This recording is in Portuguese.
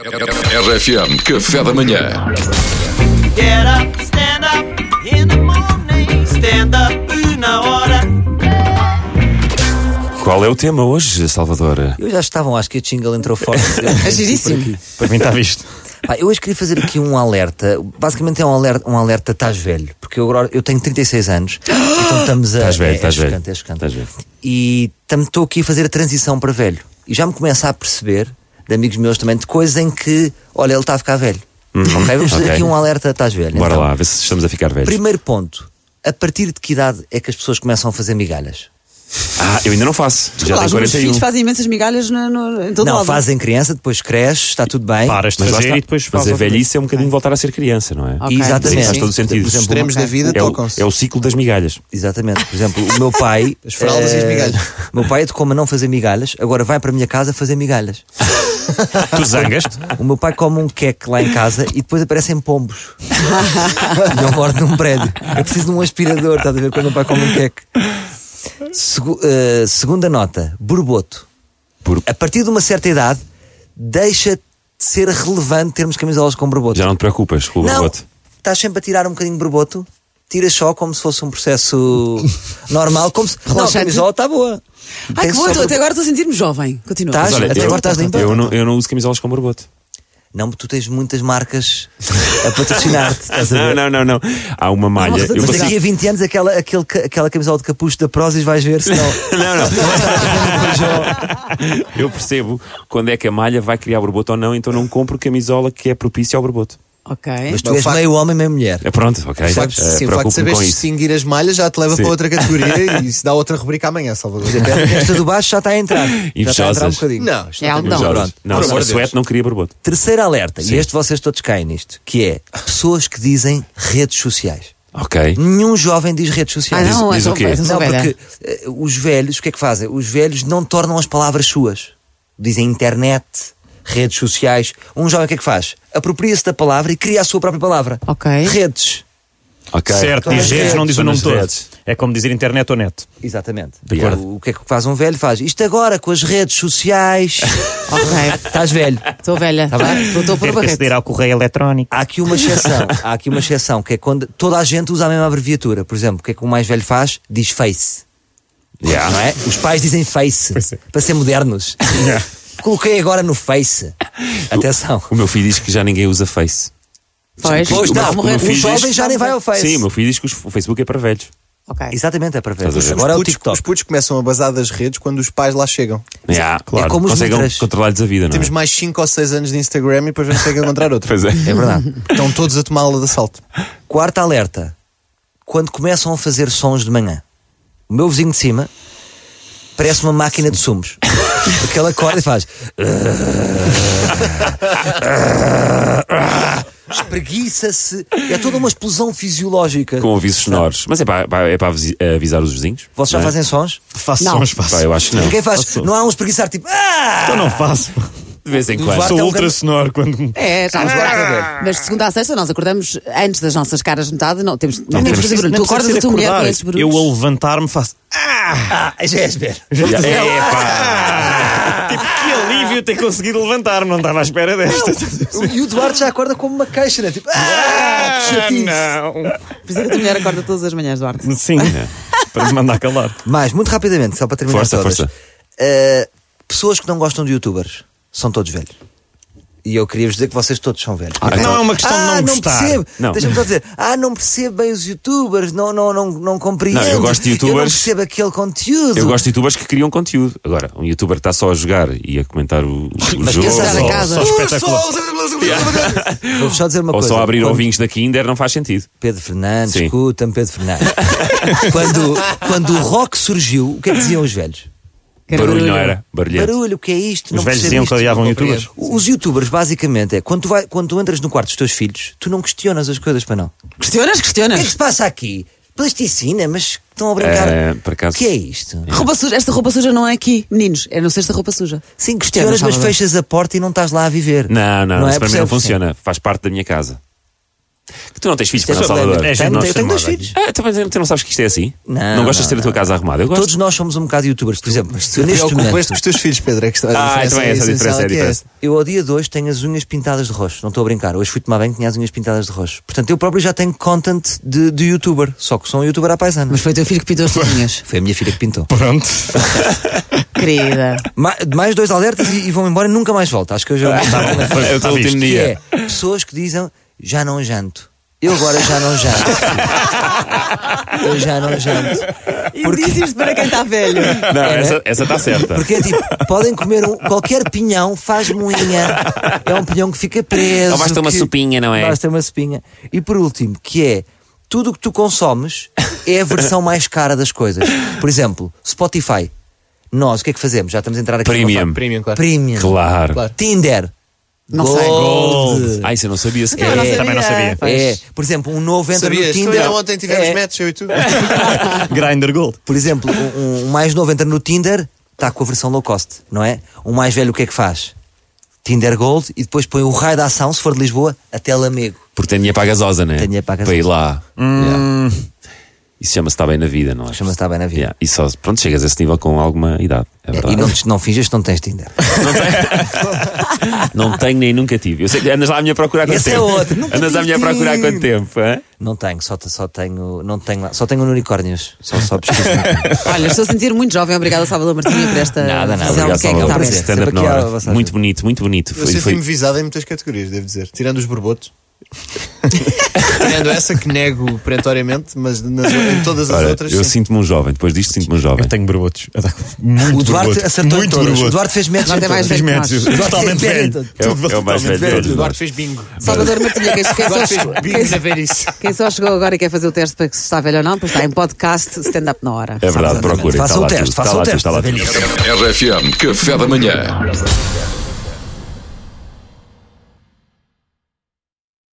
RFM Café da Manhã. Get up, stand up in the morning. Stand up na hora. Qual é o tema hoje, Salvador? Eu já estavam, acho que a jingle entrou forte. É giríssimo. Para mim está visto. Eu hoje queria fazer aqui um alerta. Basicamente é um alerta estás velho. Porque eu tenho 36 anos. Então estamos a... Estás velho, estás velho. É chocante. Estás velho. E estou aqui a fazer a transição para velho. E já me começo a perceber, de amigos meus também, de coisas em que, olha, ele está a ficar velho. Ok? Vamos fazer aqui um alerta estás velho. Bora então, lá, ver se estamos a ficar velhos. Primeiro ponto. A partir de que idade é que as pessoas começam a fazer migalhas? Eu ainda não faço. Já tenho Os meus 41. filhos fazem imensas migalhas em todo Não, lado. fazem criança, depois cresce, está tudo bem. Paras de Mas lá fazer está. e depois Mas fazes a outra vez. velhice é um bocadinho voltar a ser criança, não é? Ok. Exatamente. Faz todo o sentido. Por exemplo, Extremos da vida tocam-se. É o ciclo das migalhas. Exatamente. Por exemplo, o meu pai... As fraldas e as migalhas. O meu pai educou-me a não fazer migalhas, agora vai para a minha casa fazer migalhas. Tu zangas-te? O meu pai come um queque lá em casa e depois aparecem pombos. E eu moro num prédio. Eu preciso de um aspirador, estás a ver, quando o meu pai come um queque. Segunda nota, borboto. A partir de uma certa idade, deixa de ser relevante termos camisolas com borboto. Já não te preocupas com o Não, borboto? estás sempre a tirar um bocadinho de borboto, tiras só como se fosse um processo normal, como se... Não, a Relaxante. camisola está boa. Ai, que Tem bom, só até borboto. agora estou a sentir-me jovem. Continua. Estás? Mas olha, Até agora estás limpa? eu não uso camisolas com borboto. Não, tu tens muitas marcas a patrocinar-te, estás a ver? Não. Há uma malha. Eu Mas consigo... daqui a 20 anos aquela camisola de capucho da Prozis vais ver, senão... Eu percebo quando é que a malha vai criar borboto ou não, então não compro camisola que é propícia ao borboto. Ok. Mas tu Não, és o facto- meio homem, meio mulher. É pronto, ok. O facto de Preocupo-me saberes com isso. distinguir as malhas já te leva Sim. para outra categoria e isso dá outra rubrica amanhã, Salvador. Esta do baixo já está a entrar. Já está a entrar um Invejosas. bocadinho. Não, isto É não tem- algodão. Pronto. Não, Por a amor de Deus. suete não queria borboto. Terceiro alerta, Sim. e vocês todos caem nisto, que é pessoas que dizem redes sociais. Ok. Nenhum jovem diz redes sociais. Ah, não, diz o quê? eu sou Não, velha. porque os velhos, o que é que fazem? Os velhos não tornam as palavras suas. Dizem internet, redes sociais. Um jovem o que é que faz? Apropria-se da palavra e cria a sua própria palavra. Ok. Redes. Ok. Certo, Então, diz redes, não diz o são nome nas todo. redes. É como dizer internet ou net. Exatamente. Yeah. O que é que faz um velho? Faz isto agora com as redes sociais. Ok. Estás velho. Estou velha. Tá bem? Estou por Ter que barrete. aceder ao correio eletrónico. Há aqui uma exceção, que é quando toda a gente usa a mesma abreviatura. Por exemplo, o que é que o mais velho faz? Diz face. Yeah. Não é? Os pais dizem face Pois é. para ser modernos. Coloquei agora no face. Atenção. O meu filho diz que já ninguém usa Face. Pois, Pois está a não, morrer. o filho jovem diz- já nem vai ao face. Sim, o meu filho diz que o Facebook é para velhos. Ok. Exatamente, é para ver. Estás a ver? Agora é o Os TikTok. putos começam a basar das redes quando os pais lá chegam. Claro. como os Conseguem mitras. controlar-lhes a vida, não é? Temos mais 5 ou 6 anos de Instagram e depois vamos ter que encontrar outro. Pois é. É verdade. Estão todos a tomá-la de assalto. Quarto alerta. Quando começam a fazer sons de manhã. O meu vizinho de cima parece uma máquina de sumos. Porque ele acorda e faz... Espreguiça-se. É toda uma explosão fisiológica. Com avisos sonoros. Mas é para avisar os vizinhos? Vocês já não é? fazem sons? Faço Não. sons, faço. Pá, eu acho que não. Ninguém faz. Não há um espreguiçar tipo... Eu não faço. De vez em Duarte quando. é Sou um ultra grande- sonoro quando... É, já nos Mas de segunda a sexta nós acordamos antes das nossas caras de metade. Não temos nem temos- fazer barulho. Nem Tu acordas precisa a tua ser mulher com acordar. esses barulhos. Eu ao levantar-me faço... Já és ver. Tipo, que alívio ter conseguido levantar-me. Não estava à espera desta. E o Duarte já acorda como uma queixa, né? Tipo... que chatice. Não. Por isso é que a tua mulher acorda todas as manhãs, Duarte. Sim, para me mandar calar. Mais, muito rapidamente, só para terminar Força, todas. força. Pessoas que não gostam de youtubers são todos velhos. E eu queria vos dizer que vocês todos são velhos. Não é uma questão de não gostar. Percebo. Não. Deixa-me só dizer. Não percebo bem os youtubers, não compreendo. Não, eu gosto de Eu youtubers- não percebo aquele conteúdo. Eu gosto de youtubers que criam conteúdo. Agora, um youtuber que está só a jogar e a comentar o Mas jogo. pensar em casa. Só espetacular. Vou-vos só dizer uma Ou coisa. só abrir Quando- ovinhos da Kinder não faz sentido. Pedro Fernandes, Sim. escuta-me, Pedro Fernandes. quando o rock surgiu, o que é que diziam os velhos? Que era Barulho não era? Barulhento. Barulho, o que é isto? Os Não velhos percebo diziam que isto. odiavam Não youtubers. compreendo. Os youtubers, basicamente, é quando tu entras no quarto dos teus filhos, tu não questionas as coisas para não. Questionas? O que é que se passa aqui? Plasticina, mas estão a brincar. Por acaso- O que é isto? Roupa suja. Esta roupa suja não é aqui, meninos. É no cesto da roupa suja. Sim, questionas, mas Salvador. fechas a porta e não estás lá a viver. Não, isso para mim não Percebes? funciona. Faz parte da minha casa. Tu não tens filhos para Isto é Salvador? polémico. É, nós Eu tenho dois chamada filhos. Também tu não sabes que isto é assim? Não gostas de ter a tua casa arrumada? Eu gosto. Todos nós somos um bocado youtubers, por exemplo. Eu, neste Preocupas momento, com os teus filhos, Pedro. É que também é essa a diferença. diferença. eu ao dia de hoje tenho as unhas pintadas de roxo. Não estou a brincar. Hoje fui tomar banho e tinha as unhas pintadas de roxo. Portanto, eu próprio já tenho content de youtuber. Só que sou um youtuber à paisana. Mas foi o teu filho que pintou as unhas. Foi a minha filha que pintou. Pronto. Querida. Mais 2 alertas e vão embora e nunca mais volto. Acho que eu já É o teu último que dia. é pessoas que dizem já não janto. Eu agora já não janto. Eu já não janto. E diz isto para quem está velho. Não, essa está certa. Porque é tipo, podem comer qualquer pinhão, faz moinha. É um pinhão que fica preso. Ou basta uma sopinha, não é? Basta uma sopinha. E por último, que é tudo o que tu consomes é a versão mais cara das coisas. Por exemplo, Spotify. Nós, o que é que fazemos? Já estamos a entrar aqui Premium. Premium, claro. Premium. Claro. Tinder. Não sei. Gold. Ah, isso eu não sabia sequer. Também não sabia. É, por exemplo, um novo entra Sabias? no Tu Tinder. ainda ontem tivemos É. match, eu e tu. Grindr Gold. Por exemplo, um mais novo entra no Tinder, está com a versão low cost, não é? Um mais velho o que é que faz? Tinder Gold e depois põe o raio da ação, se for de Lisboa, até Lamego. Porque tem dinheiro para a gasosa, não é? Tem dinheiro para a gasosa. Para ir lá. Yeah. Isso chama-se estar bem na vida, não é? Chama-se estar bem na vida. Yeah. E só, pronto, chegas a esse nível com alguma idade. É verdade. E não finges que não tens Tinder. Não tenho nem nunca tive. Eu sei que andas lá à minha procura há quanto Esse é tempo? outro. Nunca Andas à tive minha procura há quanto Tinder. tempo? Hã? Não tenho, só tenho, não tenho lá, só tenho unicórnios. Só pesquiso. Olha, estou a sentir muito jovem. Obrigada, Salvador Martinha, por esta Nada, visão Obrigado, do que é que Salvador, está a por ver. esse stand-up Sempre na aqui à hora. vossa Muito ajuda. bonito, muito bonito. Eu senti-me visado em muitas categorias, devo dizer. Tirando os borbotos. Tirando essa que nego perentoriamente, mas em todas as Olha, outras. eu sim. sinto-me um jovem. Depois disto, sinto-me um jovem. Eu tenho borbotos. Muito O Duarte borboto. acertou em Muito todas. borboto. O Duarte fez match Não em tem mais todas. velho que nós. Totalmente velho. É o mais velho deles. O Duarte fez bingo. Salvador Martinha, quem O Duarte fez só, bingo a ver isso. quem só chegou agora e quer fazer o teste para que se está velho ou não, pois está em podcast stand-up na hora. É verdade, procurem. Façam Está lá o teste, tudo, façam o está teste. lá tudo, está lá tudo. RFM, café da manhã.